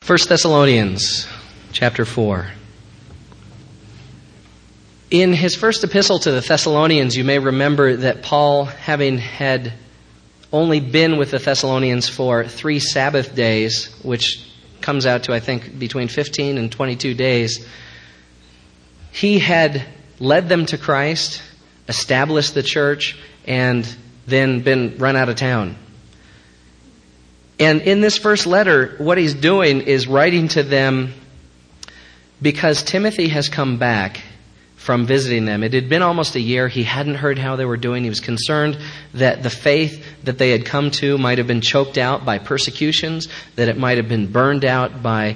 1 Thessalonians chapter 4. In his first epistle to the Thessalonians, you may remember that Paul, having had only been with the Thessalonians for 3 Sabbath days, which comes out to, I think, between 15 and 22 days, he had led them to Christ, established the church, and then been run out of town. And in this first letter, what he's doing is writing to them because Timothy has come back from visiting them. It had been almost a year. He hadn't heard how they were doing. He was concerned that the faith that they had come to might have been choked out by persecutions, that it might have been burned out by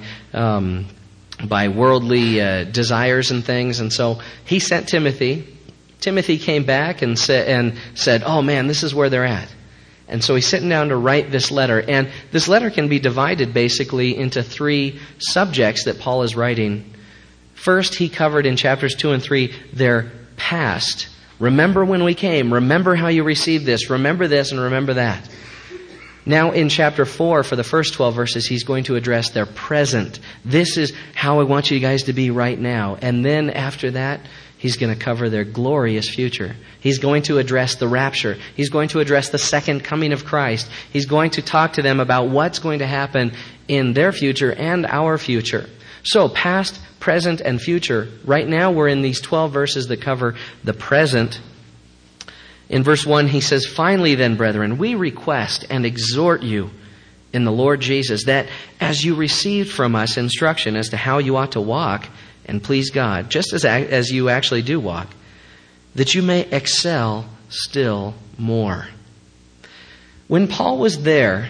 worldly desires and things. And so he sent Timothy. Timothy came back and said, "Oh man, this is where they're at." And so he's sitting down to write this letter. And this letter can be divided basically into 3 subjects that Paul is writing. First, he covered in chapters 2 and 3 their past. Remember when we came. Remember how you received this. Remember this and remember that. Now in chapter 4, for the first 12 verses, he's going to address their present. This is how I want you guys to be right now. And then after that, he's going to cover their glorious future. He's going to address the rapture. He's going to address the second coming of Christ. He's going to talk to them about what's going to happen in their future and our future. So, past, present, and future. Right now we're in these 12 verses that cover the present. In verse 1 he says, "Finally then, brethren, we request and exhort you in the Lord Jesus that as you received from us instruction as to how you ought to walk and please God, just as you actually do walk, that you may excel still more." When Paul was there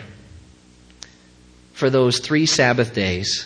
for those 3 Sabbath days,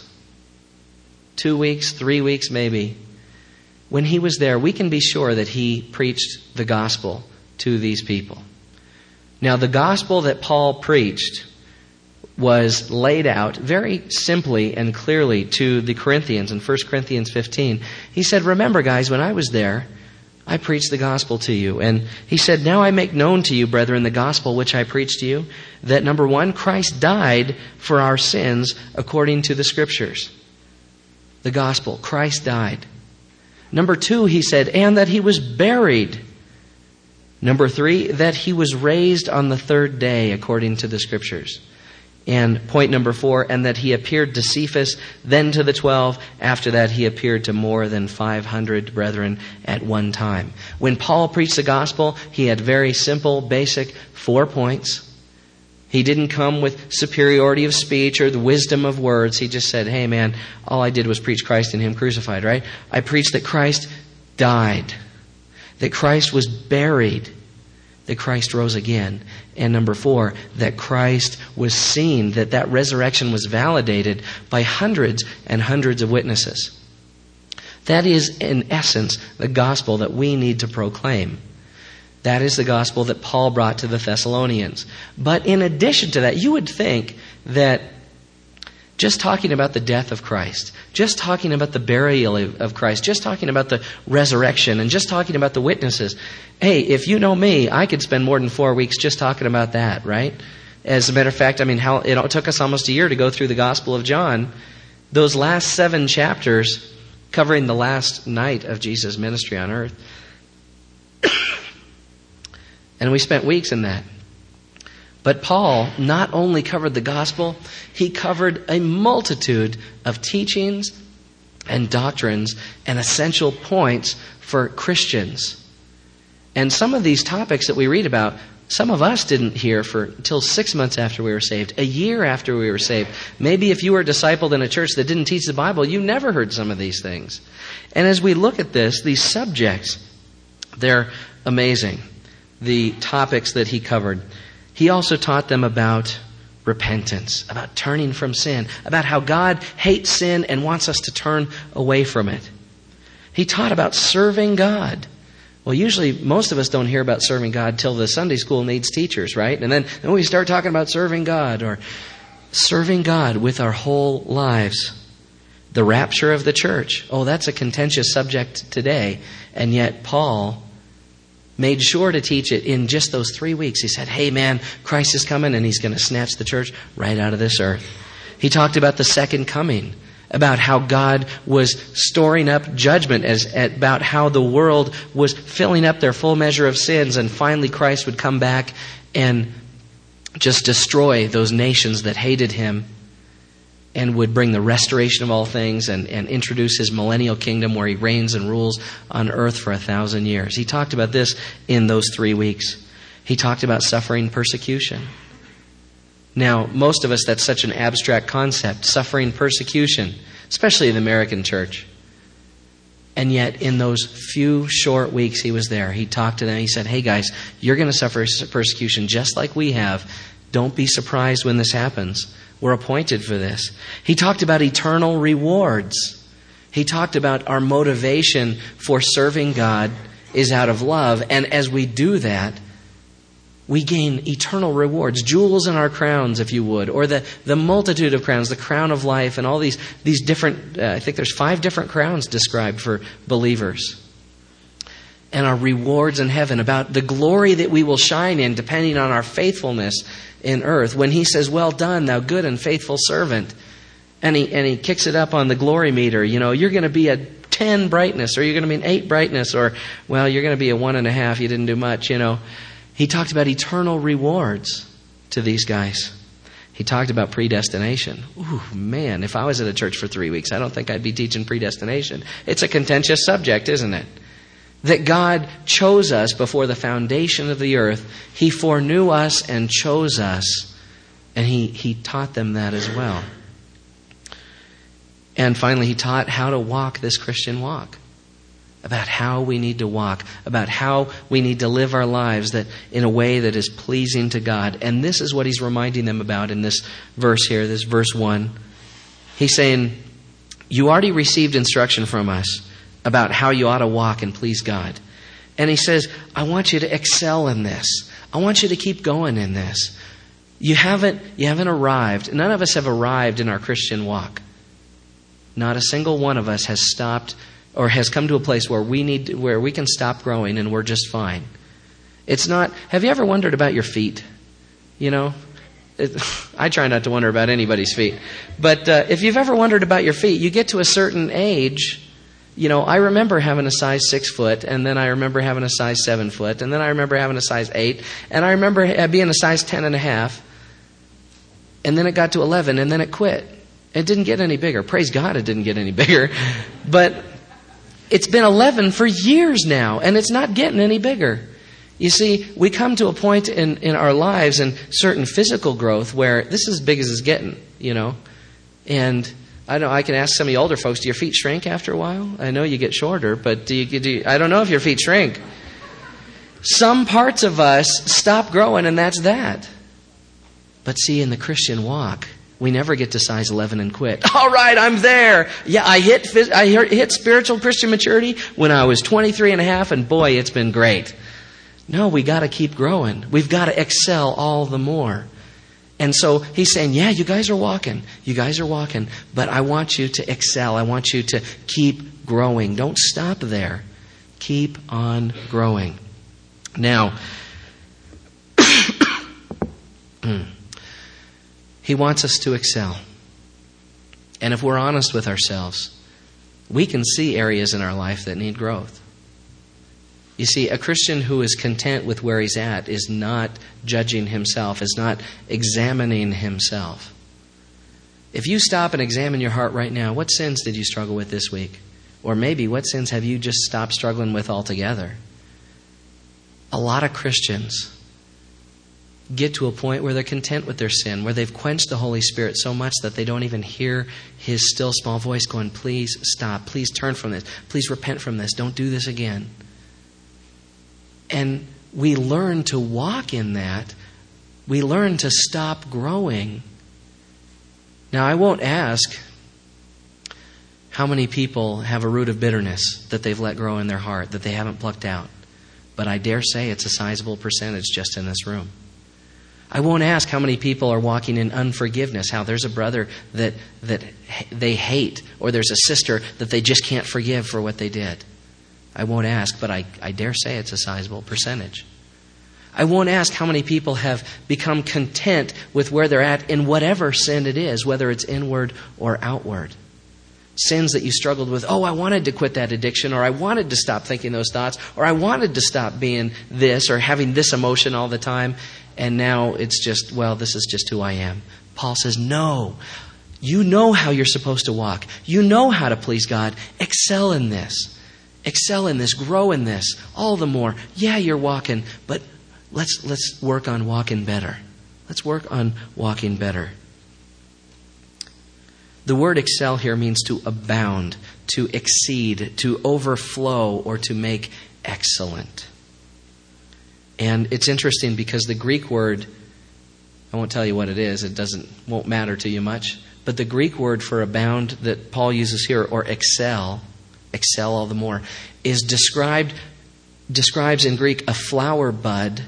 2 weeks, 3 weeks maybe, when he was there, we can be sure that he preached the gospel to these people. Now, the gospel that Paul preached was laid out very simply and clearly to the Corinthians in 1 Corinthians 15. He said, "Remember, guys, when I was there, I preached the gospel to you." And he said, "Now I make known to you, brethren, the gospel which I preached to you, that number 1, Christ died for our sins according to the Scriptures." The gospel, Christ died. Number 2, he said, and that he was buried. Number 3, that he was raised on the 3rd day according to the Scriptures. And point number 4, and that he appeared to Cephas, then to the 12. After that, he appeared to more than 500 brethren at one time. When Paul preached the gospel, he had very simple, basic 4 points. He didn't come with superiority of speech or the wisdom of words. He just said, "Hey man, all I did was preach Christ and Him crucified," right? I preached that Christ died, that Christ was buried, that Christ rose again. And number 4, that Christ was seen, that resurrection was validated by hundreds and hundreds of witnesses. That is, in essence, the gospel that we need to proclaim. That is the gospel that Paul brought to the Thessalonians. But in addition to that, you would think that just talking about the death of Christ, just talking about the burial of Christ, just talking about the resurrection, and just talking about the witnesses, hey, if you know me, I could spend more than 4 weeks just talking about that, right? As a matter of fact, it took us almost a year to go through the Gospel of John. Those last 7 chapters covering the last night of Jesus' ministry on earth. And we spent weeks in that. But Paul not only covered the gospel, he covered a multitude of teachings and doctrines and essential points for Christians. And some of these topics that we read about, some of us didn't hear until 6 months after we were saved, a year after we were saved. Maybe if you were discipled in a church that didn't teach the Bible, you never heard some of these things. And as we look at these subjects, they're amazing. The topics that he covered. He also taught them about repentance, about turning from sin, about how God hates sin and wants us to turn away from it. He taught about serving God. Well, usually most of us don't hear about serving God till the Sunday school needs teachers, right? And then we start talking about serving God or serving God with our whole lives. The rapture of the church. Oh, that's a contentious subject today. And yet Paul made sure to teach it in just those 3 weeks. He said, "Hey man, Christ is coming and He's going to snatch the church right out of this earth." He talked about the second coming, about how God was storing up judgment, about how the world was filling up their full measure of sins, and finally Christ would come back and just destroy those nations that hated him, and would bring the restoration of all things and introduce his millennial kingdom where he reigns and rules on earth for 1,000 years. He talked about this in those 3 weeks. He talked about suffering persecution. Now, most of us, that's such an abstract concept, suffering persecution, especially in the American church. And yet, in those few short weeks he was there, he talked to them. He said, hey guys, you're going to suffer persecution just like we have. Don't be surprised when this happens. We're appointed for this. He talked about eternal rewards. He talked about our motivation for serving God is out of love. And as we do that, we gain eternal rewards, jewels in our crowns, if you would, or the multitude of crowns, the crown of life, and all these different, I think there's 5 different crowns described for believers. And our rewards in heaven, about the glory that we will shine in depending on our faithfulness in earth. When he says, well done, thou good and faithful servant, and he kicks it up on the glory meter, you're going to be a 10 brightness, or you're going to be an 8 brightness, or, well, you're going to be a 1.5, you didn't do much, He talked about eternal rewards to these guys. He talked about predestination. Ooh, man, if I was at a church for 3 weeks, I don't think I'd be teaching predestination. It's a contentious subject, isn't it? That God chose us before the foundation of the earth. He foreknew us and chose us. And he taught them that as well. And finally, he taught how to walk this Christian walk. About how we need to walk, about how we need to live our lives that in a way that is pleasing to God. And this is what he's reminding them about in this verse here, this verse 1. He's saying, you already received instruction from us about how you ought to walk and please God. And he says, I want you to excel in this. I want you to keep going in this. You haven't arrived. None of us have arrived in our Christian walk. Not a single one of us has stopped or has come to a place where we can stop growing and we're just fine. It's not. Have you ever wondered about your feet? I try not to wonder about anybody's feet. But if you've ever wondered about your feet, you get to a certain age. I remember having a size 6 foot, and then I remember having a size 7 foot, and then I remember having a size 8, and I remember being a size 10.5, and then it got to 11, and then it quit. It didn't get any bigger. Praise God it didn't get any bigger. But it's been 11 for years now, and it's not getting any bigger. You see, we come to a point in our lives and certain physical growth where this is as big as it's getting, And I know I can ask some of you older folks, do your feet shrink after a while? I know you get shorter, but I don't know if your feet shrink. Some parts of us stop growing, and that's that. But see, in the Christian walk, we never get to size 11 and quit. All right, I'm there. Yeah, I hit spiritual Christian maturity when I was 23.5, and boy, it's been great. No, we got to keep growing. We've got to excel all the more. And so he's saying, yeah, you guys are walking. You guys are walking. But I want you to excel. I want you to keep growing. Don't stop there. Keep on growing. Now, he wants us to excel. And if we're honest with ourselves, we can see areas in our life that need growth. You see, a Christian who is content with where he's at is not judging himself, is not examining himself. If you stop and examine your heart right now, what sins did you struggle with this week? Or maybe what sins have you just stopped struggling with altogether? A lot of Christians get to a point where they're content with their sin, where they've quenched the Holy Spirit so much that they don't even hear His still small voice going, please stop, please turn from this, please repent from this, don't do this again. And we learn to walk in that. We learn to stop growing. Now, I won't ask how many people have a root of bitterness that they've let grow in their heart, that they haven't plucked out. But I dare say it's a sizable percentage just in this room. I won't ask how many people are walking in unforgiveness, how there's a brother that they hate, or there's a sister that they just can't forgive for what they did. I won't ask, but I dare say it's a sizable percentage. I won't ask how many people have become content with where they're at in whatever sin it is, whether it's inward or outward. Sins that you struggled with. Oh, I wanted to quit that addiction, or I wanted to stop thinking those thoughts, or I wanted to stop being this or having this emotion all the time. And now it's just, well, this is just who I am. Paul says, no. You know how you're supposed to walk. You know how to please God. Excel in this. Excel in this. Grow in this. All the more. Yeah, you're walking, but let's work on walking better. Let's work on walking better. The word excel here means to abound, to exceed, to overflow, or to make excellent. And it's interesting because the Greek word, I won't tell you what it is, won't matter to you much, but the Greek word for abound that Paul uses here, or excel all the more, describes in Greek a flower bud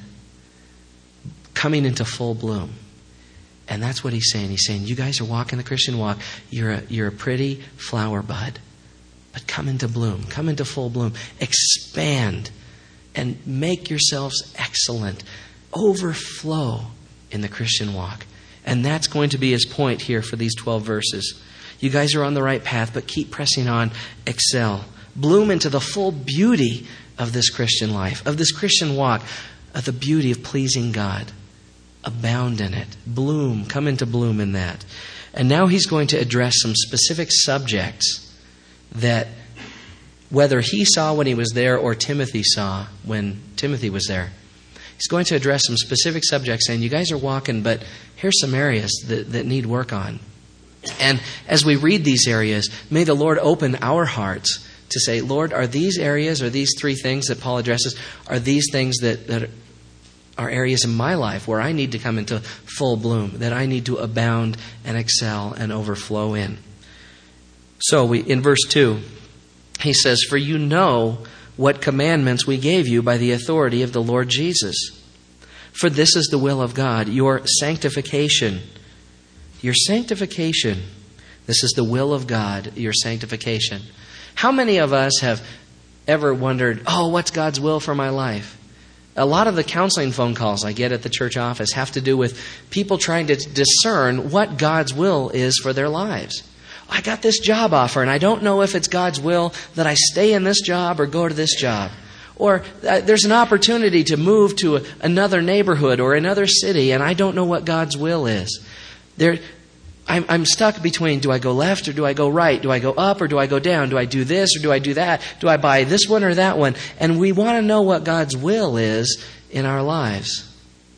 coming into full bloom. And that's what he's saying. He's saying, you guys are walking the Christian walk. You're a pretty flower bud. But come into bloom. Come into full bloom. Expand. And make yourselves excellent. Overflow in the Christian walk. And that's going to be his point here for these 12 verses. You guys are on the right path, but keep pressing on. Excel. Bloom into the full beauty of this Christian life, of this Christian walk, of the beauty of pleasing God. Abound in it. Bloom. Come into bloom in that. And now he's going to address some specific subjects that whether he saw when he was there or Timothy saw when Timothy was there. He's going to address some specific subjects saying, you guys are walking, but here's some areas that need work on. And as we read these areas, may the Lord open our hearts to say, Lord, are these areas, or these three things that Paul addresses, are these things that are areas in my life where I need to come into full bloom, that I need to abound and excel and overflow in. So in verse 2, he says, for you know what commandments we gave you by the authority of the Lord Jesus. For this is the will of God, your sanctification. Your sanctification. This is the will of God, your sanctification. How many of us have ever wondered, what's God's will for my life? A lot of the counseling phone calls I get at the church office have to do with people trying to discern what God's will is for their lives. I got this job offer, and I don't know if it's God's will that I stay in this job or go to this job. Or there's an opportunity to move to another neighborhood or another city, and I don't know what God's will is. I'm stuck between, do I go left or do I go right? Do I go up or do I go down? Do I do this or do I do that? Do I buy this one or that one? And we want to know what God's will is in our lives.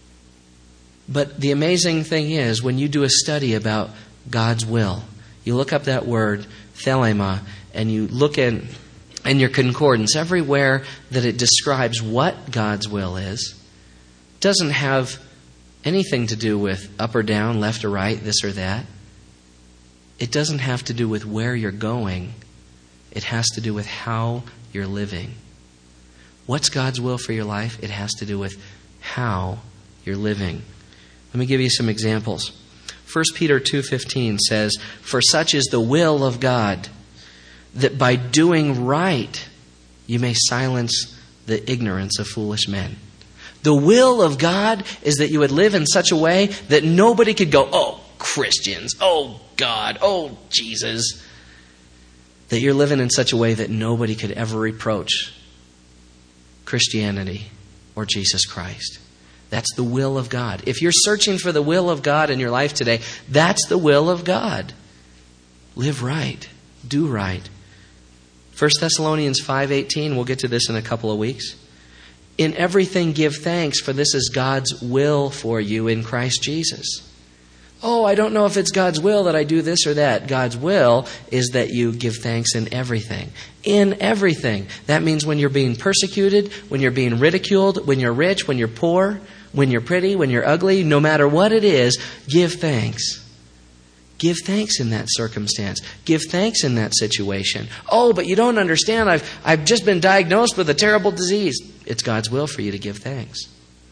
But the amazing thing is, when you do a study about God's will, you look up that word, thelema, and you look in your concordance, everywhere that it describes what God's will is, doesn't have anything to do with up or down, left or right, this or that. It doesn't have to do with where you're going. It has to do with how you're living. What's God's will for your life? It has to do with how you're living. Let me give you some examples. 1 Peter 2:15 says, for such is the will of God, that by doing right you may silence the ignorance of foolish men. The will of God is that you would live in such a way that nobody could go, oh, Christians, oh, God, oh, Jesus. That you're living in such a way that nobody could ever reproach Christianity or Jesus Christ. That's the will of God. If you're searching for the will of God in your life today, that's the will of God. Live right. Do right. 1 Thessalonians 5:18, we'll get to this in a couple of weeks. In everything give thanks, for this is God's will for you in Christ Jesus. Oh, I don't know if it's God's will that I do this or that. God's will is that you give thanks in everything. In everything. That means when you're being persecuted, when you're being ridiculed, when you're rich, when you're poor, when you're pretty, when you're ugly, no matter what it is, give thanks. Give thanks in that circumstance. Give thanks in that situation. Oh, but you don't understand. I've just been diagnosed with a terrible disease. It's God's will for you to give thanks.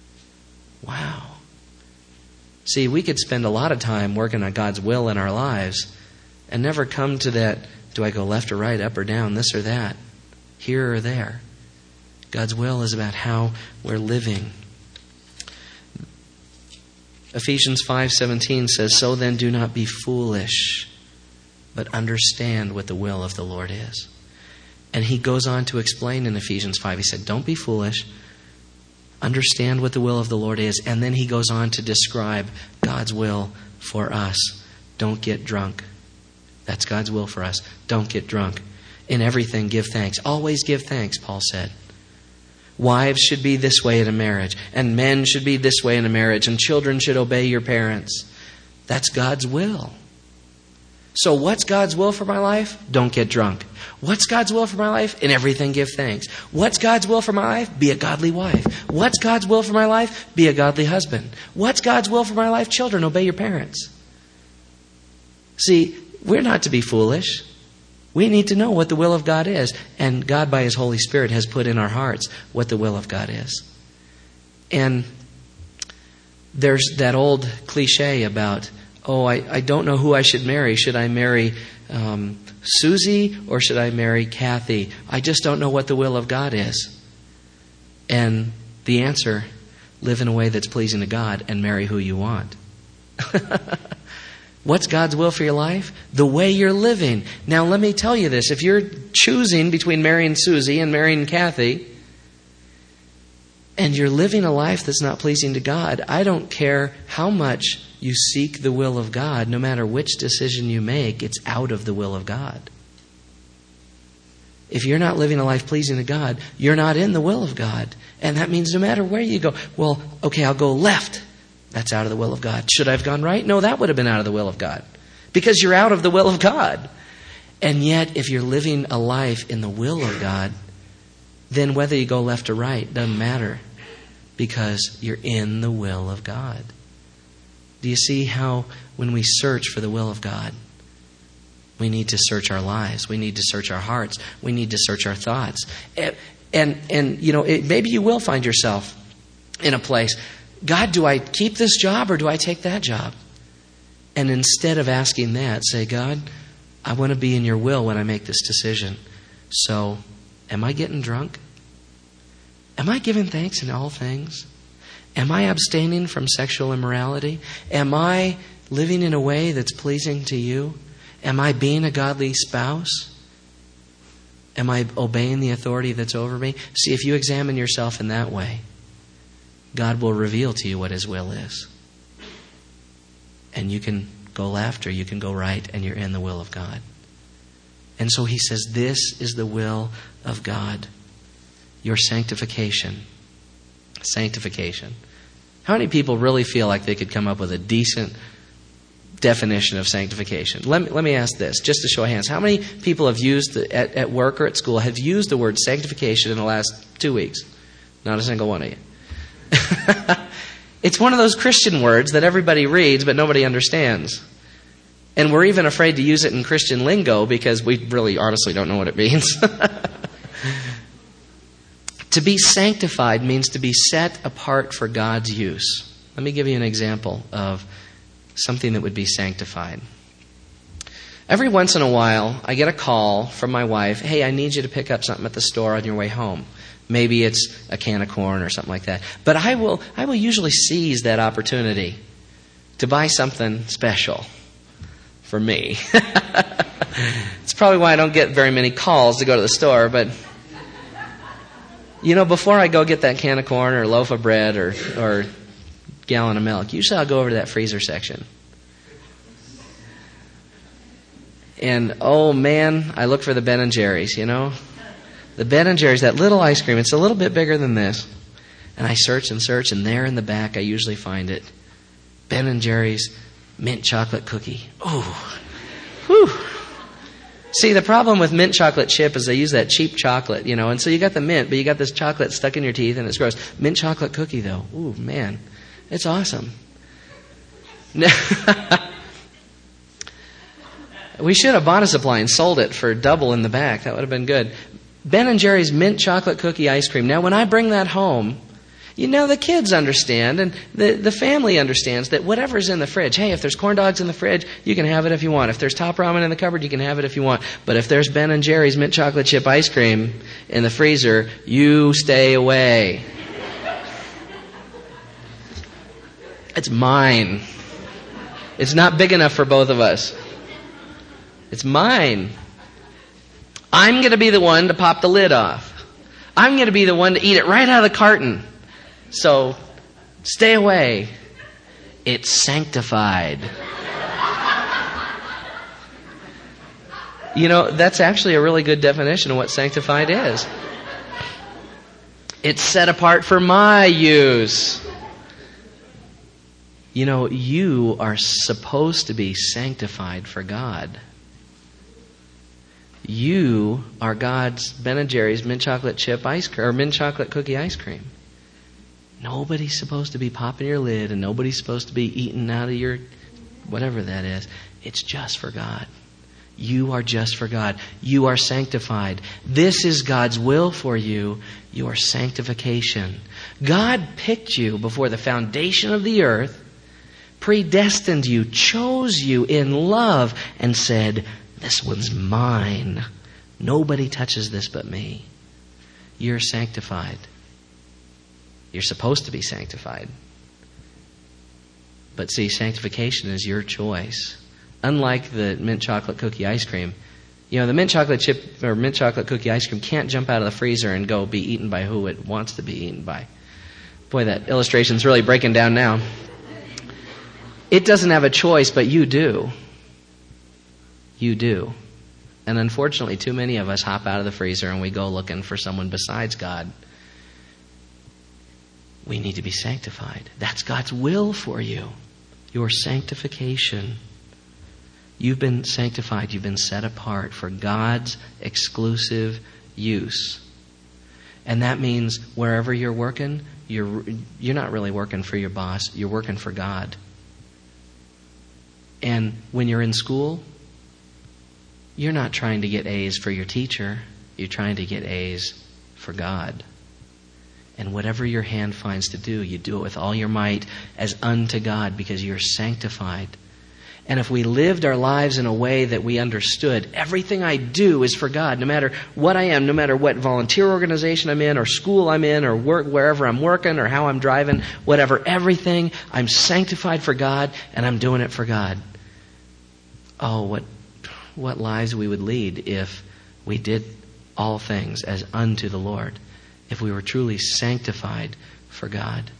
Wow. See, we could spend a lot of time working on God's will in our lives and never come to that, do I go left or right, up or down, this or that, here or there. God's will is about how we're living. Ephesians 5:17 says, "So then do not be foolish, but understand what the will of the Lord is." And he goes on to explain in Ephesians 5. He said, don't be foolish. Understand what the will of the Lord is. And then he goes on to describe God's will for us. Don't get drunk. That's God's will for us. Don't get drunk. In everything, give thanks. Always give thanks, Paul said. Wives should be this way in a marriage. And men should be this way in a marriage. And children should obey your parents. That's God's will. So what's God's will for my life? Don't get drunk. What's God's will for my life? In everything, give thanks. What's God's will for my life? Be a godly wife. What's God's will for my life? Be a godly husband. What's God's will for my life? Children, obey your parents. See, we're not to be foolish. We need to know what the will of God is. And God, by His Holy Spirit, has put in our hearts what the will of God is. And there's that old cliche about, I don't know who I should marry. Should I marry Susie or should I marry Kathy? I just don't know what the will of God is. And the answer, live in a way that's pleasing to God and marry who you want. What's God's will for your life? The way you're living. Now let me tell you this. If you're choosing between marrying Susie and marrying Kathy, and you're living a life that's not pleasing to God, I don't care how much you seek the will of God, no matter which decision you make, it's out of the will of God. If you're not living a life pleasing to God, you're not in the will of God. And that means no matter where you go, I'll go left. That's out of the will of God. Should I have gone right? No, that would have been out of the will of God. Because you're out of the will of God. And yet, if you're living a life in the will of God, then whether you go left or right doesn't matter. Because you're in the will of God. Do you see how when we search for the will of God, we need to search our lives. We need to search our hearts. We need to search our thoughts. And maybe you will find yourself in a place, God, do I keep this job or do I take that job? And instead of asking that, say, God, I want to be in your will when I make this decision. So, am I getting drunk? Am I giving thanks in all things? Am I abstaining from sexual immorality? Am I living in a way that's pleasing to you? Am I being a godly spouse? Am I obeying the authority that's over me? See, if you examine yourself in that way, God will reveal to you what His will is. And you can go left or you can go right, and you're in the will of God. And so He says, this is the will of God. Your sanctification. Sanctification. How many people really feel like they could come up with a decent definition of sanctification? Let me ask this, just to show of hands. How many people have used, at work or at school, have used the word sanctification in the last 2 weeks? Not a single one of you. It's one of those Christian words that everybody reads but nobody understands. And we're even afraid to use it in Christian lingo because we really honestly don't know what it means. To be sanctified means to be set apart for God's use. Let me give you an example of something that would be sanctified. Every once in a while, I get a call from my wife, hey, I need you to pick up something at the store on your way home. Maybe it's a can of corn or something like that. But I will usually seize that opportunity to buy something special for me. It's probably why I don't get very many calls to go to the store, but before I go get that can of corn or loaf of bread or gallon of milk, usually I'll go over to that freezer section. And, oh man, I look for the Ben & Jerry's, The Ben & Jerry's, that little ice cream, it's a little bit bigger than this. And I search and search, and there in the back I usually find it. Ben & Jerry's mint chocolate cookie. Oh, whew. See, the problem with mint chocolate chip is they use that cheap chocolate, and so you got the mint, but you got this chocolate stuck in your teeth and it's gross. Mint chocolate cookie, though, ooh, man, it's awesome. We should have bought a supply and sold it for double in the back. That would have been good. Ben & Jerry's mint chocolate cookie ice cream. Now, when I bring that home, the kids understand and the family understands that whatever's in the fridge, hey, if there's corn dogs in the fridge, you can have it if you want. If there's top ramen in the cupboard, you can have it if you want. But if there's Ben & Jerry's mint chocolate chip ice cream in the freezer, you stay away. It's mine. It's not big enough for both of us. It's mine. I'm going to be the one to pop the lid off. I'm going to be the one to eat it right out of the carton. So, stay away. It's sanctified. You know, that's actually a really good definition of what sanctified is. It's set apart for my use. You know, you are supposed to be sanctified for God. You are God's Ben & Jerry's mint chocolate chip ice cream, or mint chocolate cookie ice cream. Nobody's supposed to be popping your lid, and nobody's supposed to be eating out of your whatever that is. It's just for God. You are just for God. You are sanctified. This is God's will for you, your sanctification. God picked you before the foundation of the earth, predestined you, chose you in love, and said, this one's mine. Nobody touches this but me. You're sanctified. You're supposed to be sanctified. But see, sanctification is your choice. Unlike the mint chocolate cookie ice cream, you know, the mint chocolate chip or mint chocolate cookie ice cream can't jump out of the freezer and go be eaten by who it wants to be eaten by. Boy, that illustration's really breaking down now. It doesn't have a choice, but you do. You do. And unfortunately, too many of us hop out of the freezer and we go looking for someone besides God. We need to be sanctified. That's God's will for you. Your sanctification. You've been sanctified. You've been set apart for God's exclusive use. And that means wherever you're working, you're not really working for your boss. You're working for God. And when you're in school, you're not trying to get A's for your teacher. You're trying to get A's for God. And whatever your hand finds to do, you do it with all your might as unto God because you're sanctified. And if we lived our lives in a way that we understood, everything I do is for God, no matter what I am, no matter what volunteer organization I'm in, or school I'm in, or work wherever I'm working, or how I'm driving, whatever, everything, I'm sanctified for God, and I'm doing it for God. Oh, what lives we would lead if we did all things as unto the Lord, if we were truly sanctified for God.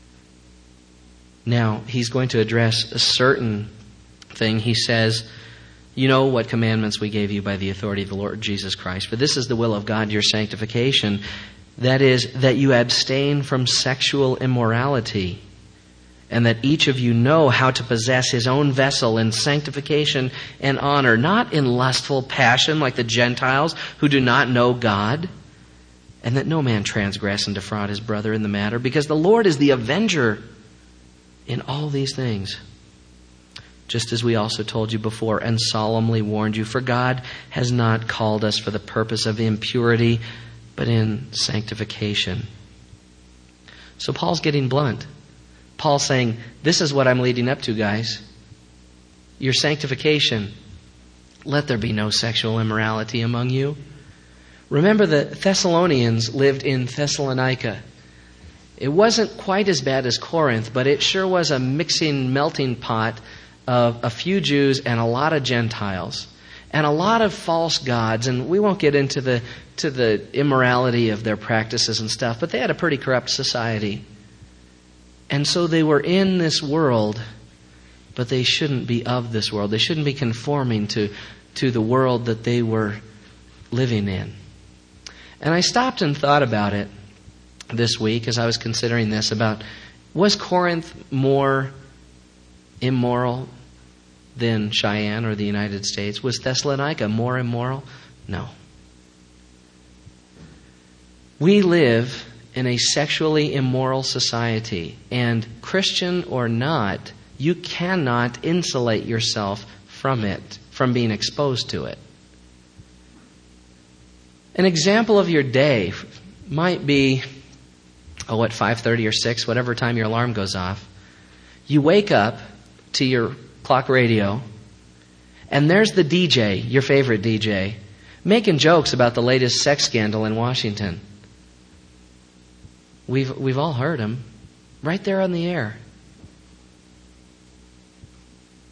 Now, he's going to address a certain thing. He says, you know what commandments we gave you by the authority of the Lord Jesus Christ. For this is the will of God, your sanctification. That is, that you abstain from sexual immorality, and that each of you know how to possess his own vessel in sanctification and honor, not in lustful passion like the Gentiles who do not know God, and that no man transgress and defraud his brother in the matter, because the Lord is the avenger in all these things. Just as we also told you before and solemnly warned you, for God has not called us for the purpose of impurity, but in sanctification. So Paul's getting blunt. Paul's saying, this is what I'm leading up to, guys. Your sanctification. Let there be no sexual immorality among you. Remember, the Thessalonians lived in Thessalonica. It wasn't quite as bad as Corinth, but it sure was a melting pot of a few Jews and a lot of Gentiles. And a lot of false gods. And we won't get into the immorality of their practices and stuff, but they had a pretty corrupt society. And so they were in this world, but they shouldn't be of this world. They shouldn't be conforming to the world that they were living in. And I stopped and thought about it this week as I was considering this, about, was Corinth more immoral than Cheyenne or the United States? Was Thessalonica more immoral? No. We live in a sexually immoral society, and Christian or not, you cannot insulate yourself from it, from being exposed to it. An example of your day might be, 5:30 or 6, whatever time your alarm goes off. You wake up to your clock radio, and there's the DJ, your favorite DJ, making jokes about the latest sex scandal in Washington. We've all heard him, right there on the air.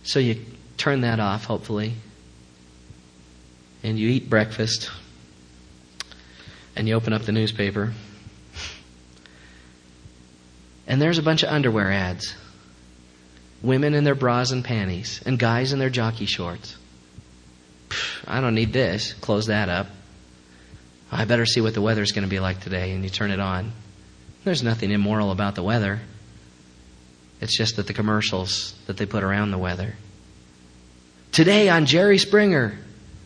So you turn that off, hopefully, and you eat breakfast, and you open up the newspaper, and there's a bunch of underwear ads. Women in their bras and panties, and guys in their jockey shorts. I don't need this. Close that up. I better see what the weather's going to be like today, and you turn it on. There's nothing immoral about the weather. It's just that the commercials that they put around the weather. Today on Jerry Springer,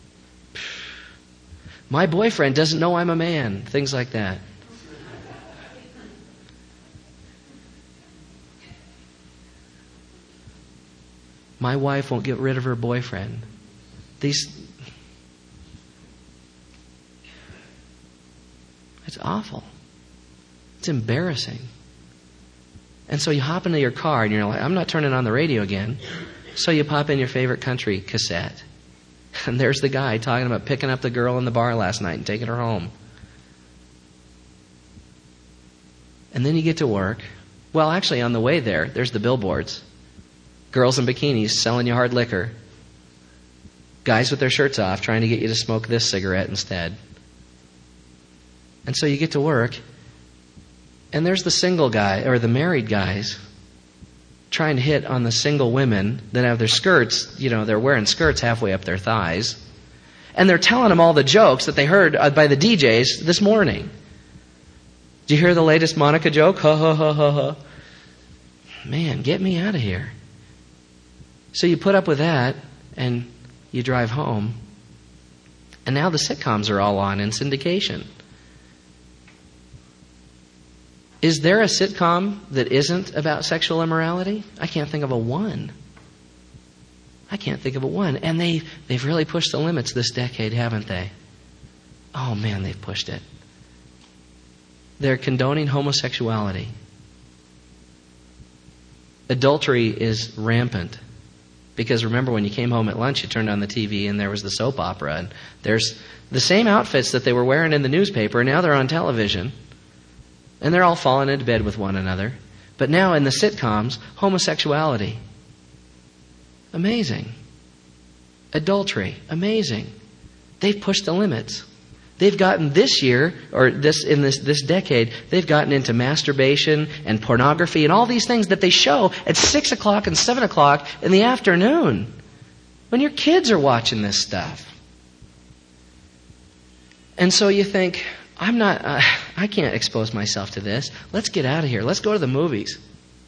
my boyfriend doesn't know I'm a man. Things like that. My wife won't get rid of her boyfriend. It's awful. It's embarrassing. And so you hop into your car and you're like, I'm not turning on the radio again. So you pop in your favorite country cassette. And there's the guy talking about picking up the girl in the bar last night and taking her home. And then you get to work. Well, actually, on the way there's the billboards. Girls in bikinis selling you hard liquor. Guys with their shirts off trying to get you to smoke this cigarette instead. And so you get to work, and there's the single guy, or the married guys, trying to hit on the single women that have their skirts, they're wearing skirts halfway up their thighs. And they're telling them all the jokes that they heard by the DJs this morning. Did you hear the latest Monica joke? Ha, ha, ha, ha, ha. Man, get me out of here. So you put up with that, and you drive home. And now the sitcoms are all on in syndication. Is there a sitcom that isn't about sexual immorality? I can't think of a one. And they've really pushed the limits this decade, haven't they? Oh man, they've pushed it. They're condoning homosexuality. Adultery is rampant. Because remember, when you came home at lunch, you turned on the TV and there was the soap opera. And there's the same outfits that they were wearing in the newspaper, and now they're on television. And they're all falling into bed with one another. But now in the sitcoms, homosexuality. Amazing. Adultery. Amazing. They've pushed the limits. They've gotten this year, or this decade, they've gotten into masturbation and pornography and all these things that they show at 6 o'clock and 7 o'clock in the afternoon when your kids are watching this stuff. And so you think, I can't expose myself to this. Let's get out of here. Let's go to the movies.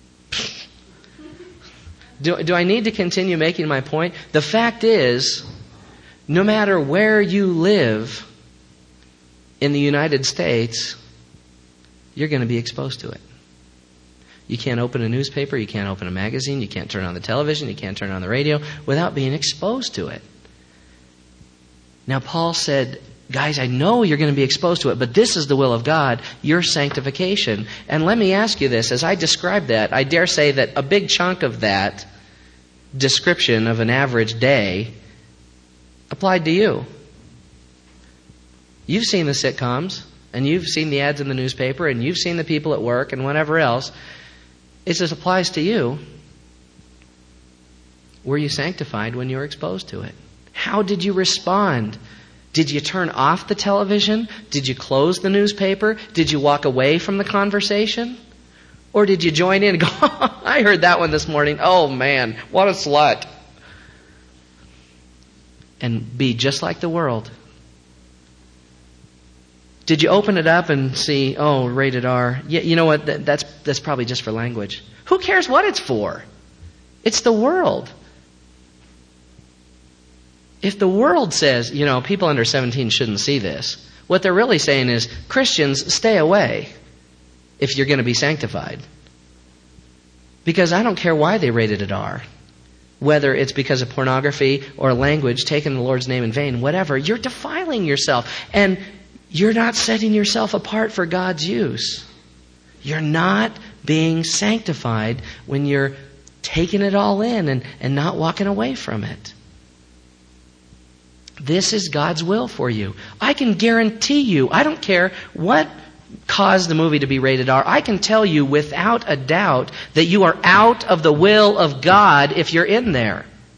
Do I need to continue making my point? The fact is, no matter where you live in the United States, you're going to be exposed to it. You can't open a newspaper, you can't open a magazine, you can't turn on the television, you can't turn on the radio without being exposed to it. Now, Paul said, guys, I know you're going to be exposed to it, but this is the will of God, your sanctification. And let me ask you this, as I describe that, I dare say that a big chunk of that description of an average day applied to you. You've seen the sitcoms, and you've seen the ads in the newspaper, and you've seen the people at work and whatever else. It just applies to you. Were you sanctified when you were exposed to it? How did you respond? Did you turn off the television? Did you close the newspaper? Did you walk away from the conversation? Or did you join in and go, I heard that one this morning. Oh man, what a slut. And be just like the world. Did you open it up and see, rated R? Yeah, you know what? That's probably just for language. Who cares what it's for? It's the world. If the world says, people under 17 shouldn't see this, what they're really saying is, Christians, stay away if you're going to be sanctified. Because I don't care why they rated it R. Whether it's because of pornography or language, taking the Lord's name in vain, whatever, you're defiling yourself. And you're not setting yourself apart for God's use. You're not being sanctified when you're taking it all in and not walking away from it. This is God's will for you. I can guarantee you, I don't care what caused the movie to be rated R, I can tell you without a doubt that you are out of the will of God if you're in there.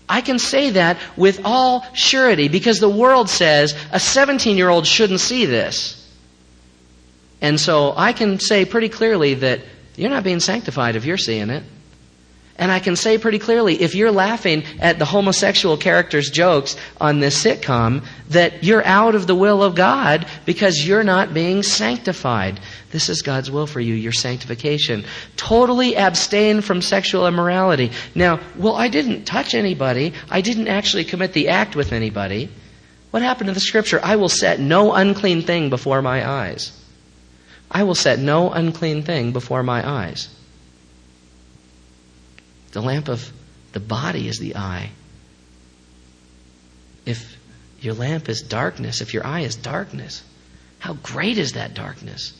I can say that with all surety because the world says a 17-year-old shouldn't see this. And so I can say pretty clearly that you're not being sanctified if you're seeing it. And I can say pretty clearly, if you're laughing at the homosexual character's jokes on this sitcom, that you're out of the will of God because you're not being sanctified. This is God's will for you, your sanctification. Totally abstain from sexual immorality. Now, well, I didn't touch anybody. I didn't actually commit the act with anybody. What happened to the scripture? I will set no unclean thing before my eyes. I will set no unclean thing before my eyes. The lamp of the body is the eye. If your lamp is darkness, if your eye is darkness, how great is that darkness?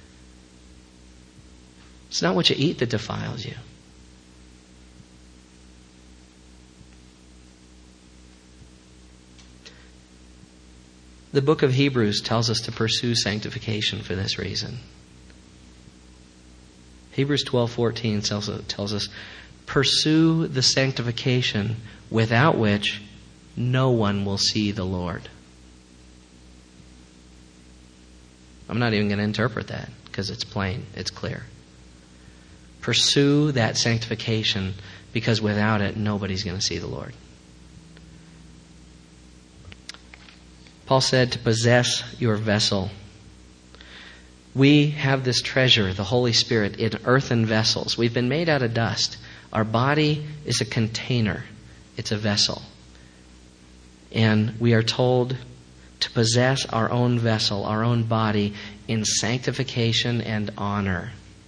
It's not what you eat that defiles you. The book of Hebrews tells us to pursue sanctification for this reason. Hebrews 12:14 tells us, pursue the sanctification without which no one will see the Lord. I'm not even going to interpret that because it's plain, it's clear. Pursue that sanctification because without it, nobody's going to see the Lord. Paul said to possess your vessel. We have this treasure, the Holy Spirit, in earthen vessels. We've been made out of dust. Our body is a container. It's a vessel. And we are told to possess our own vessel, our own body, in sanctification and honor.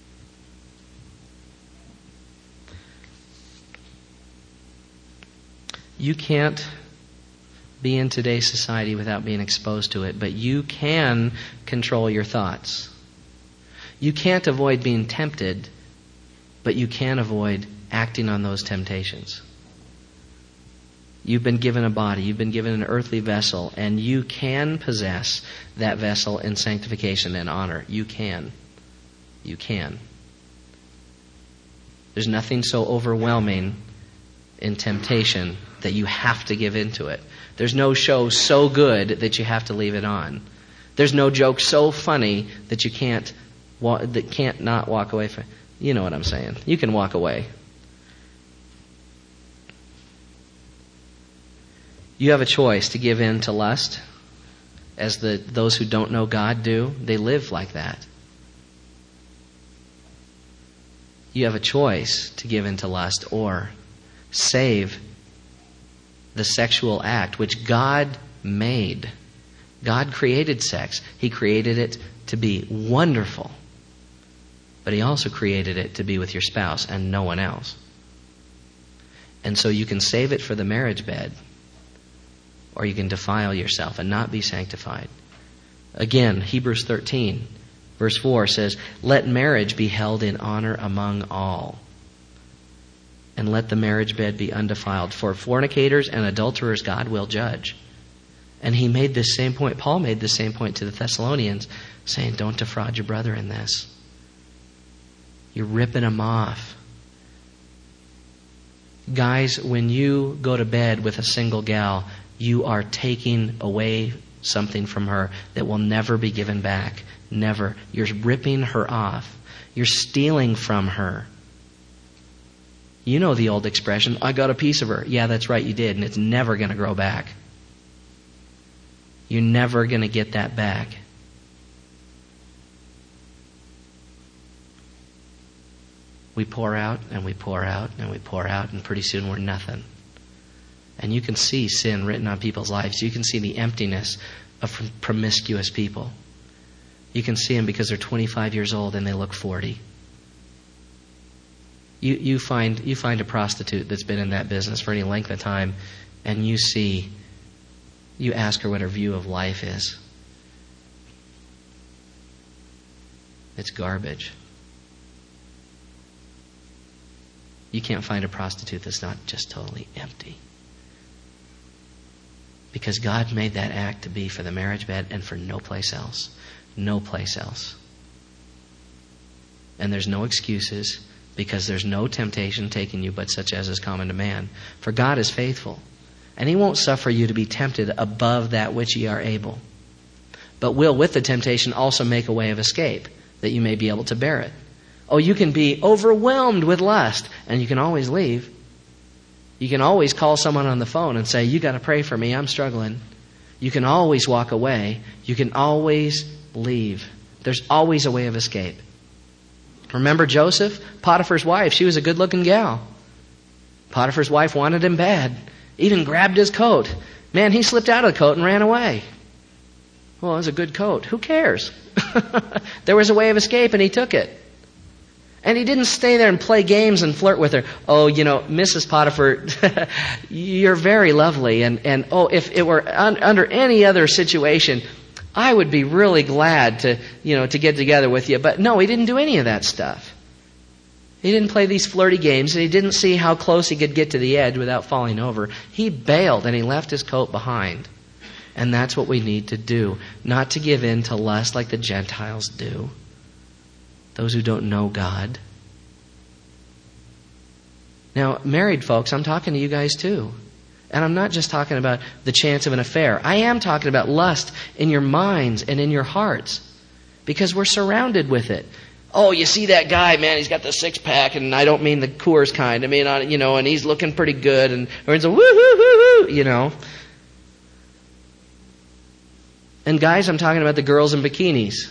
You can't be in today's society without being exposed to it, but you can control your thoughts. You can't avoid being tempted, but you can avoid acting on those temptations. You've been given a body, you've been given an earthly vessel, and you can possess that vessel in sanctification and honor. You can. You can. There's nothing so overwhelming in temptation that you have to give into it. There's no show so good that you have to leave it on. There's no joke so funny that you can't not walk away from. You know what I'm saying. You can walk away. You have a choice to give in to lust, as those who don't know God do. They live like that. You have a choice to give in to lust or save the sexual act which God made. God created sex. He created it to be wonderful. But He also created it to be with your spouse and no one else. And so you can save it for the marriage bed, or you can defile yourself and not be sanctified. Again, Hebrews 13, verse 4 says, let marriage be held in honor among all, and let the marriage bed be undefiled. For fornicators and adulterers God will judge. And he made this same point, Paul made this same point to the Thessalonians, saying, don't defraud your brother in this. You're ripping him off. Guys, when you go to bed with a single gal, you are taking away something from her that will never be given back. Never. You're ripping her off. You're stealing from her. You know the old expression, I got a piece of her. Yeah, that's right, you did, and it's never going to grow back. You're never going to get that back. We pour out, and we pour out, and we pour out, and pretty soon we're nothing. And you can see sin written on people's lives. You can see the emptiness of promiscuous people. You can see them because they're 25 years old and they look 40. You find a prostitute that's been in that business for any length of time, and you ask her what her view of life is. It's garbage. You can't find a prostitute that's not just totally empty. Because God made that act to be for the marriage bed and for no place else. No place else. And there's no excuses. because there's no temptation taking you but such as is common to man. For God is faithful, and He won't suffer you to be tempted above that which ye are able, but will with the temptation also make a way of escape, that you may be able to bear it. Oh, you can be overwhelmed with lust, and you can always leave. You can always call someone on the phone and say, you got to pray for me, I'm struggling. You can always walk away. You can always leave. There's always a way of escape. Remember Joseph? Potiphar's wife, she was a good-looking gal. Potiphar's wife wanted him bad. Even grabbed his coat. Man, he slipped out of the coat and ran away. Well, it was a good coat. Who cares? There was a way of escape, and he took it. And he didn't stay there and play games and flirt with her. Oh, Mrs. Potiphar, you're very lovely. And if it were under any other situation, I would be really glad to get together with you. But no, he didn't do any of that stuff. He didn't play these flirty games, and he didn't see how close he could get to the edge without falling over. He bailed, and he left his coat behind. And that's what we need to do. Not to give in to lust like the Gentiles do. Those who don't know God. Now, married folks, I'm talking to you guys too. And I'm not just talking about the chance of an affair. I am talking about lust in your minds and in your hearts. Because we're surrounded with it. Oh, you see that guy, man, he's got the six-pack, and I don't mean the Coors kind. I mean, and he's looking pretty good, and everyone's a woo-hoo-hoo-hoo, And guys, I'm talking about the girls in bikinis.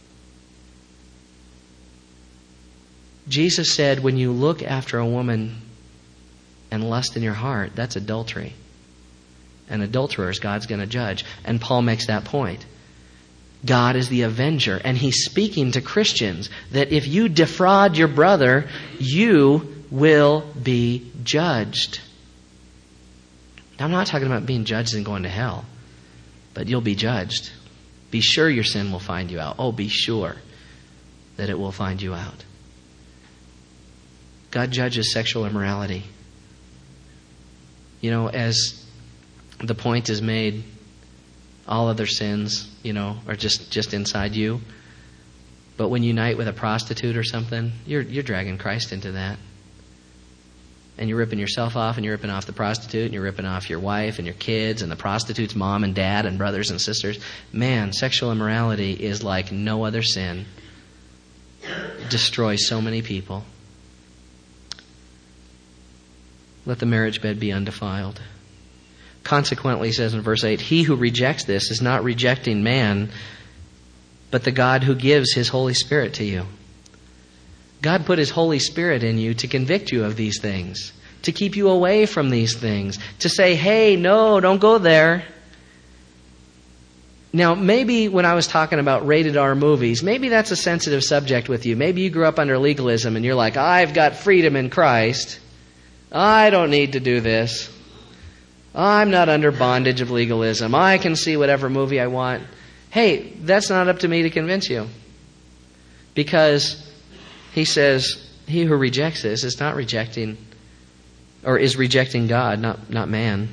Jesus said, when you look after a woman and lust in your heart, that's adultery. And adulterers, God's going to judge. And Paul makes that point. God is the avenger. And he's speaking to Christians that if you defraud your brother, you will be judged. Now, I'm not talking about being judged and going to hell. But you'll be judged. Be sure your sin will find you out. Oh, be sure that it will find you out. God judges sexual immorality. As the point is made, all other sins, are just inside you. But when you unite with a prostitute or something, you're dragging Christ into that. And you're ripping yourself off, and you're ripping off the prostitute, and you're ripping off your wife and your kids and the prostitute's mom and dad and brothers and sisters. Man, sexual immorality is like no other sin. It destroys so many people. Let the marriage bed be undefiled. Consequently, he says in verse 8, he who rejects this is not rejecting man, but the God who gives His Holy Spirit to you. God put His Holy Spirit in you to convict you of these things, to keep you away from these things, to say, hey, no, don't go there. Now, maybe when I was talking about rated R movies, maybe that's a sensitive subject with you. Maybe you grew up under legalism and you're like, I've got freedom in Christ. I don't need to do this. I'm not under bondage of legalism. I can see whatever movie I want. Hey, that's not up to me to convince you. Because he says, he who rejects this is not rejecting, or is rejecting God, not man.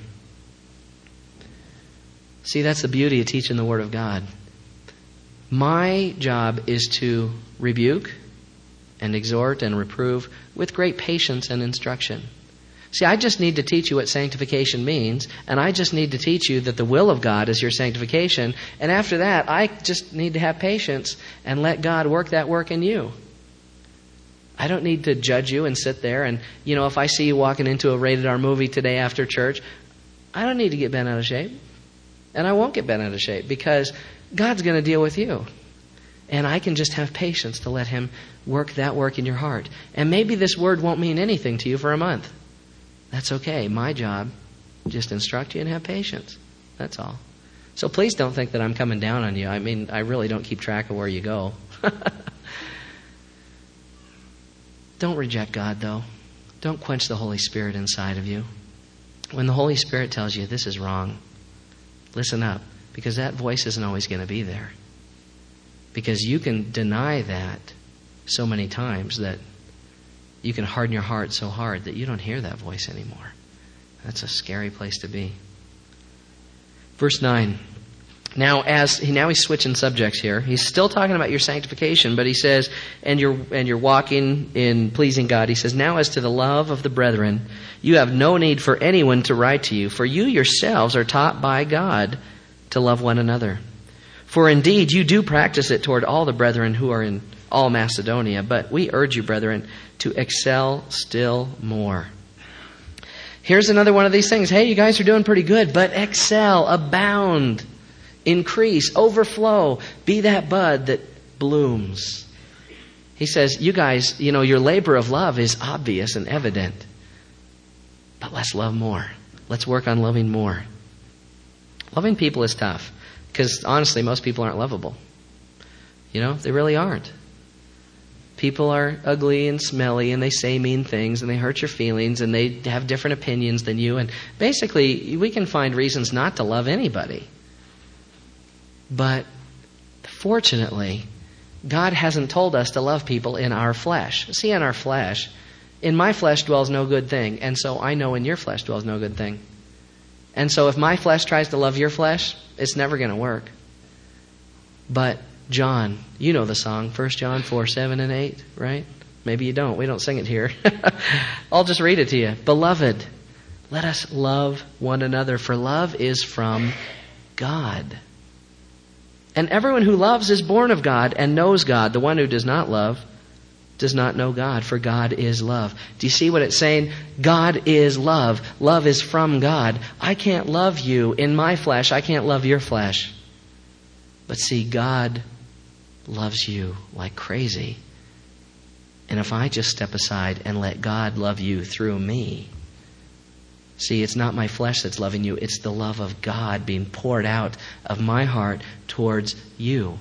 See, that's the beauty of teaching the Word of God. My job is to rebuke and exhort and reprove with great patience and instruction. See, I just need to teach you what sanctification means, and I just need to teach you that the will of God is your sanctification, and after that, I just need to have patience and let God work that work in you. I don't need to judge you and sit there and, if I see you walking into a rated R movie today after church, I don't need to get bent out of shape. And I won't get bent out of shape because God's going to deal with you. And I can just have patience to let Him work that work in your heart. And maybe this word won't mean anything to you for a month. That's okay. My job, just instruct you and have patience. That's all. So please don't think that I'm coming down on you. I mean, I really don't keep track of where you go. Don't reject God, though. Don't quench the Holy Spirit inside of you. When the Holy Spirit tells you this is wrong, listen up, because that voice isn't always going to be there. Because you can deny that so many times that you can harden your heart so hard that you don't hear that voice anymore. That's a scary place to be. Verse 9. Now he's switching subjects here. He's still talking about your sanctification, but he says, and you're walking in pleasing God. He says, now as to the love of the brethren, you have no need for anyone to write to you, for you yourselves are taught by God to love one another. For indeed you do practice it toward all the brethren who are in all Macedonia, but we urge you, brethren, to excel still more. Here's another one of these things. Hey, you guys are doing pretty good, but excel, abound, increase, overflow, be that bud that blooms. He says, you guys, your labor of love is obvious and evident, but let's love more. Let's work on loving more. Loving people is tough because honestly, most people aren't lovable. They really aren't. People are ugly and smelly and they say mean things and they hurt your feelings and they have different opinions than you. And basically, we can find reasons not to love anybody. But fortunately, God hasn't told us to love people in our flesh. See, in our flesh, in my flesh dwells no good thing. And so I know in your flesh dwells no good thing. And so if my flesh tries to love your flesh, it's never going to work. But John, you know the song, 1 John 4, 7 and 8, right? Maybe you don't. We don't sing it here. I'll just read it to you. Beloved, let us love one another, for love is from God. And everyone who loves is born of God and knows God. The one who does not love does not know God, for God is love. Do you see what it's saying? God is love. Love is from God. I can't love you in my flesh. I can't love your flesh. But see, God loves you like crazy. And if I just step aside and let God love you through me, see, it's not my flesh that's loving you. It's the love of God being poured out of my heart towards you.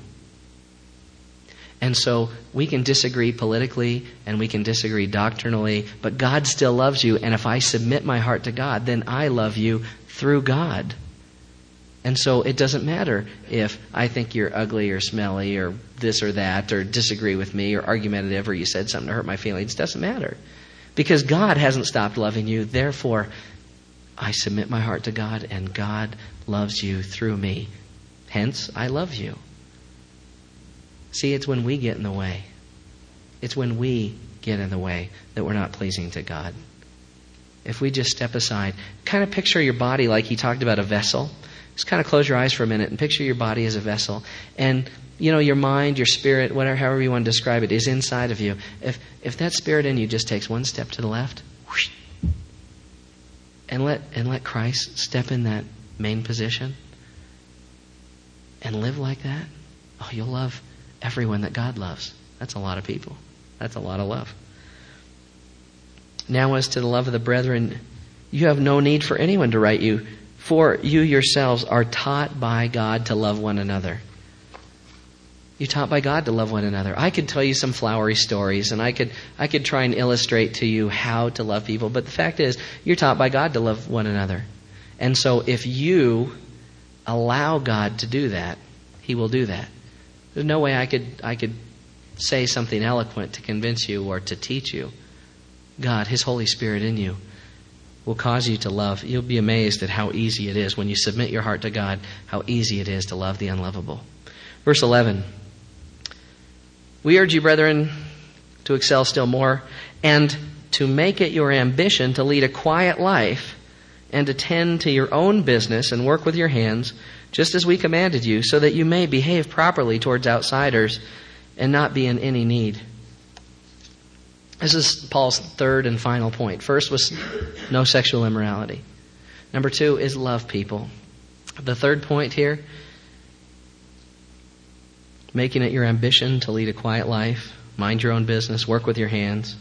And so we can disagree politically and we can disagree doctrinally, but God still loves you. And if I submit my heart to God, then I love you through God. And so it doesn't matter if I think you're ugly or smelly or this or that or disagree with me or argumentative or you said something to hurt my feelings. It doesn't matter. Because God hasn't stopped loving you. Therefore, I submit my heart to God and God loves you through me. Hence, I love you. See, it's when we get in the way. It's when we get in the way that we're not pleasing to God. If we just step aside, kind of picture your body like he talked about a vessel. Just kind of close your eyes for a minute and picture your body as a vessel. And, your mind, your spirit, whatever, however you want to describe it, is inside of you. If that spirit in you just takes one step to the left, whoosh, and let Christ step in that main position and live like that, oh, you'll love everyone that God loves. That's a lot of people. That's a lot of love. Now as to the love of the brethren, you have no need for anyone to write you, for you yourselves are taught by God to love one another. You're taught by God to love one another. I could tell you some flowery stories, and I could try and illustrate to you how to love people, but the fact is, you're taught by God to love one another. And so if you allow God to do that, He will do that. There's no way I could say something eloquent to convince you or to teach you. God, His Holy Spirit in you, will cause you to love. You'll be amazed at how easy it is when you submit your heart to God, how easy it is to love the unlovable. Verse 11. We urge you, brethren, to excel still more and to make it your ambition to lead a quiet life and to tend to your own business and work with your hands, just as we commanded you, so that you may behave properly towards outsiders and not be in any need. This is Paul's third and final point. First was no sexual immorality. Number 2 is love people. The third point here, making it your ambition to lead a quiet life, mind your own business, work with your hands.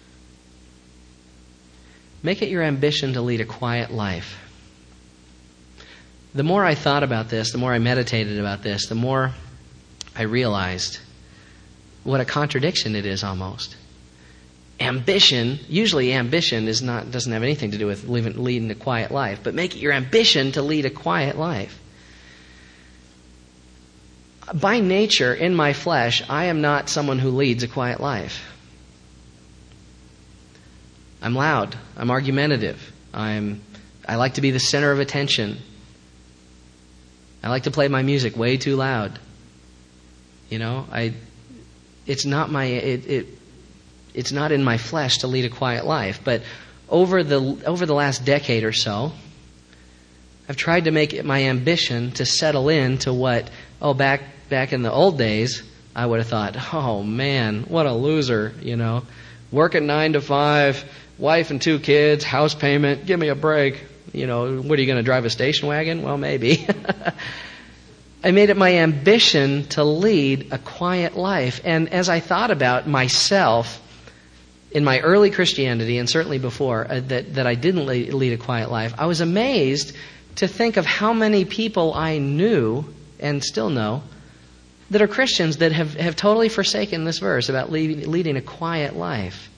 Make it your ambition to lead a quiet life. The more I thought about this, the more I meditated about this, the more I realized what a contradiction it is almost. Usually ambition doesn't have anything to do with leading a quiet life, but make it your ambition to lead a quiet life. By nature, in my flesh, I am not someone who leads a quiet life. I'm loud. I'm argumentative. I like to be the center of attention. I like to play my music way too loud. It's not it's not in my flesh to lead a quiet life. But over the last decade or so, I've tried to make it my ambition to settle into what, back in the old days, I would have thought, oh man, what a loser, Working 9 to 5, wife and 2 kids, house payment, give me a break. What are you going to drive a station wagon? Well, maybe. I made it my ambition to lead a quiet life. And as I thought about myself in my early Christianity, and certainly before, that I didn't lead a quiet life, I was amazed to think of how many people I knew and still know that are Christians that have totally forsaken this verse about leading a quiet life.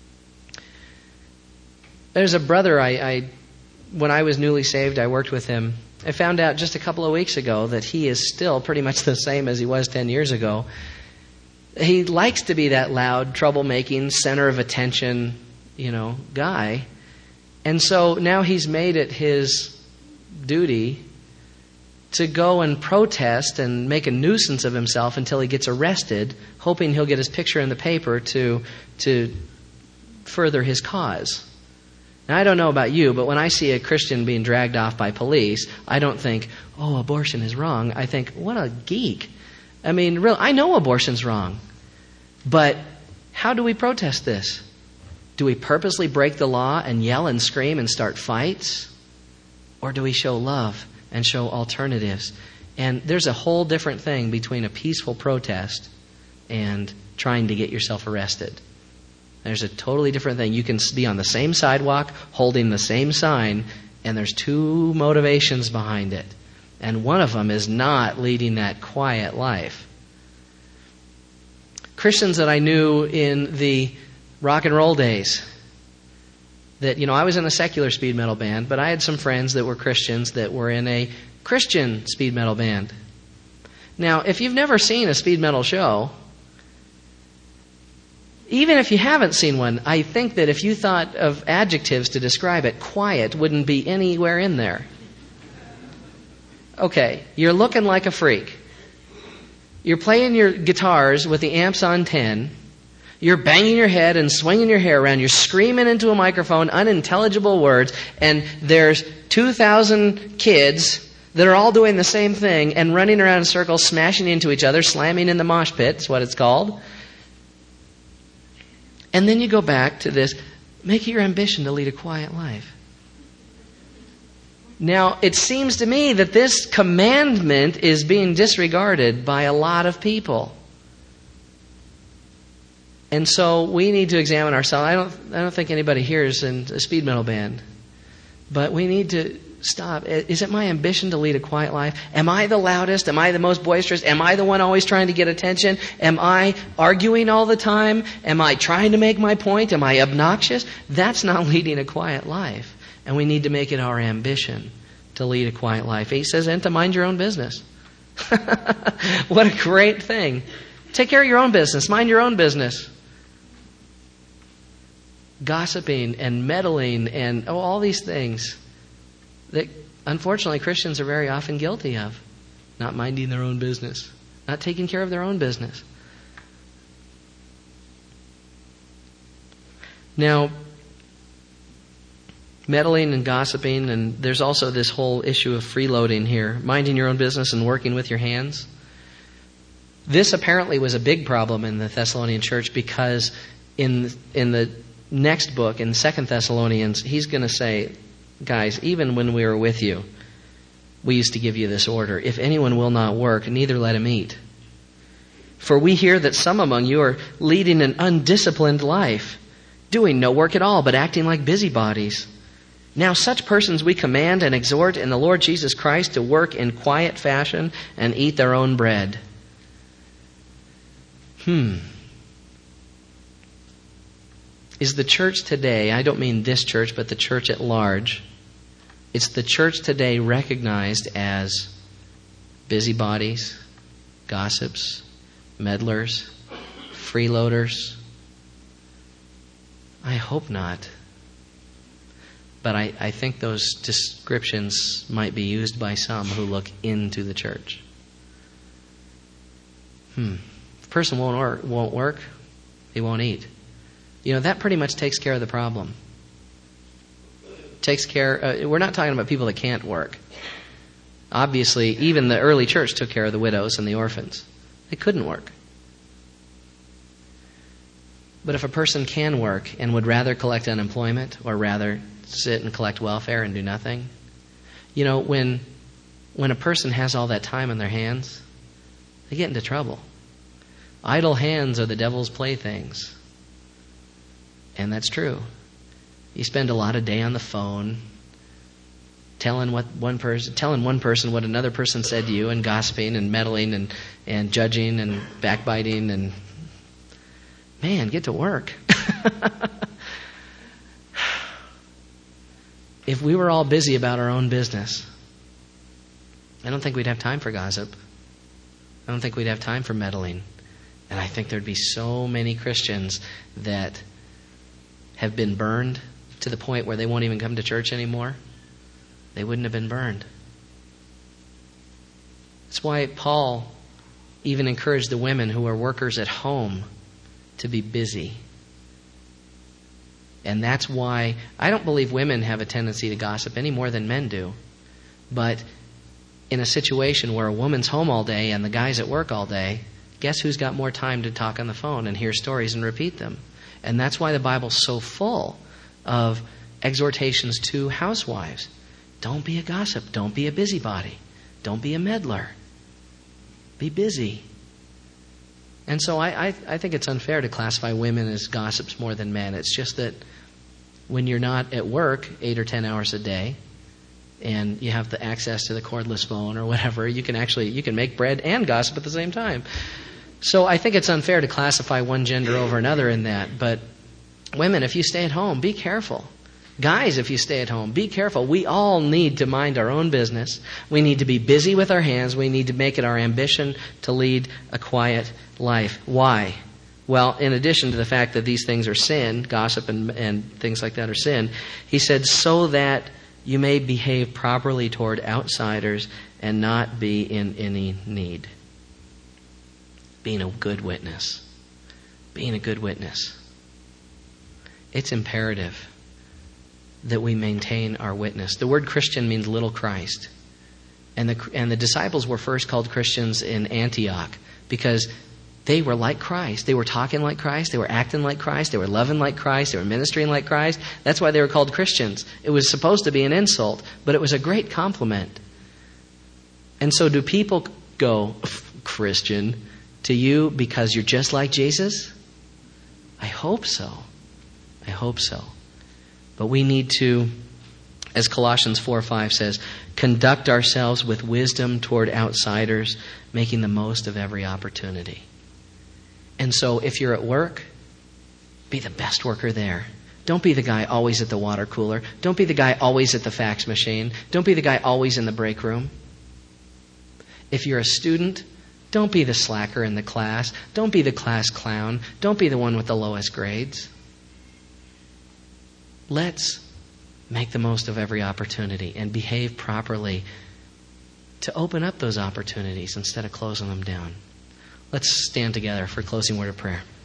There's a brother when I was newly saved, I worked with him. I found out just a couple of weeks ago that he is still pretty much the same as he was 10 years ago. He likes to be that loud, troublemaking, center of attention, guy. And so now he's made it his duty to go and protest and make a nuisance of himself until he gets arrested, hoping he'll get his picture in the paper to further his cause. Now, I don't know about you, but when I see a Christian being dragged off by police, I don't think, abortion is wrong. I think, what a geek. I mean, really, I know abortion's wrong. But how do we protest this? Do we purposely break the law and yell and scream and start fights? Or do we show love and show alternatives? And there's a whole different thing between a peaceful protest and trying to get yourself arrested. There's a totally different thing. You can be on the same sidewalk holding the same sign, and there's 2 motivations behind it. And one of them is not leading that quiet life. Christians that I knew in the rock and roll days, that, I was in a secular speed metal band, but I had some friends that were Christians that were in a Christian speed metal band. Now, if you've never seen a speed metal show, even if you haven't seen one, I think that if you thought of adjectives to describe it, quiet wouldn't be anywhere in there. Okay, you're looking like a freak. You're playing your guitars with the amps on 10. You're banging your head and swinging your hair around. You're screaming into a microphone unintelligible words. And there's 2,000 kids that are all doing the same thing and running around in circles, smashing into each other, slamming in the mosh pit. That's what it's called. And then you go back to this, make it your ambition to lead a quiet life. Now, it seems to me that this commandment is being disregarded by a lot of people. And so we need to examine ourselves. I don't think anybody here is in a speed metal band. But we need to stop. Is it my ambition to lead a quiet life? Am I the loudest? Am I the most boisterous? Am I the one always trying to get attention? Am I arguing all the time? Am I trying to make my point? Am I obnoxious? That's not leading a quiet life. And we need to make it our ambition to lead a quiet life. He says, and to mind your own business. What a great thing. Take care of your own business. Mind your own business. Gossiping and meddling and all these things that unfortunately Christians are very often guilty of. Not minding their own business. Not taking care of their own business. Now, meddling and gossiping, and there's also this whole issue of freeloading here. Minding your own business and working with your hands. This apparently was a big problem in the Thessalonian church because in the next book, in 2 Thessalonians, he's going to say, guys, even when we were with you, we used to give you this order. If anyone will not work, neither let him eat. For we hear that some among you are leading an undisciplined life, doing no work at all, but acting like busybodies. Now such persons we command and exhort in the Lord Jesus Christ to work in quiet fashion and eat their own bread. Is the church today, I don't mean this church, but the church at large, it's the church today recognized as busybodies, gossips, meddlers, freeloaders? I hope not. But I think those descriptions might be used by some who look into the church. If a person won't work, he won't eat. That pretty much takes care of the problem. We're not talking about people that can't work. Obviously, even the early church took care of the widows and the orphans. They couldn't work. But if a person can work and would rather collect unemployment or rather sit and collect welfare and do nothing, when a person has all that time in their hands, they get into trouble. Idle hands are the devil's playthings. And that's true. You spend a lot of day on the phone telling one person what another person said to you, and gossiping and meddling and judging and backbiting, and man, get to work. If we were all busy about our own business, I don't think we'd have time for gossip. I don't think we'd have time for meddling. And I think there'd be so many Christians that have been burned to the point where they won't even come to church anymore. They wouldn't have been burned. That's why Paul even encouraged the women who are workers at home to be busy. And that's why I don't believe women have a tendency to gossip any more than men do. But in a situation where a woman's home all day and the guy's at work all day, guess who's got more time to talk on the phone and hear stories and repeat them? And that's why the Bible's so full of exhortations to housewives. Don't be a gossip. Don't be a busybody. Don't be a meddler. Be busy. And so I think it's unfair to classify women as gossips more than men. It's just that when you're not at work 8 or 10 hours a day and you have the access to the cordless phone or whatever, you can make bread and gossip at the same time. So I think it's unfair to classify one gender over another in that. But women, if you stay at home, be careful. Guys, if you stay at home, be careful. We all need to mind our own business. We need to be busy with our hands. We need to make it our ambition to lead a quiet life. Why? Well, in addition to the fact that these things are sin, gossip and things like that are sin, he said, so that you may behave properly toward outsiders and not be in any need. Being a good witness. Being a good witness. It's imperative that we maintain our witness. The word Christian means little Christ. And the disciples were first called Christians in Antioch because they were like Christ. They were talking like Christ. They were acting like Christ. They were loving like Christ. They were ministering like Christ. That's why they were called Christians. It was supposed to be an insult, but it was a great compliment. And so do people go, Christian, to you because you're just like Jesus? I hope so. I hope so. But we need to, as Colossians 4:5 says, conduct ourselves with wisdom toward outsiders, making the most of every opportunity. And so if you're at work, be the best worker there. Don't be the guy always at the water cooler. Don't be the guy always at the fax machine. Don't be the guy always in the break room. If you're a student, don't be the slacker in the class. Don't be the class clown. Don't be the one with the lowest grades. Let's make the most of every opportunity and behave properly to open up those opportunities instead of closing them down. Let's stand together for a closing word of prayer.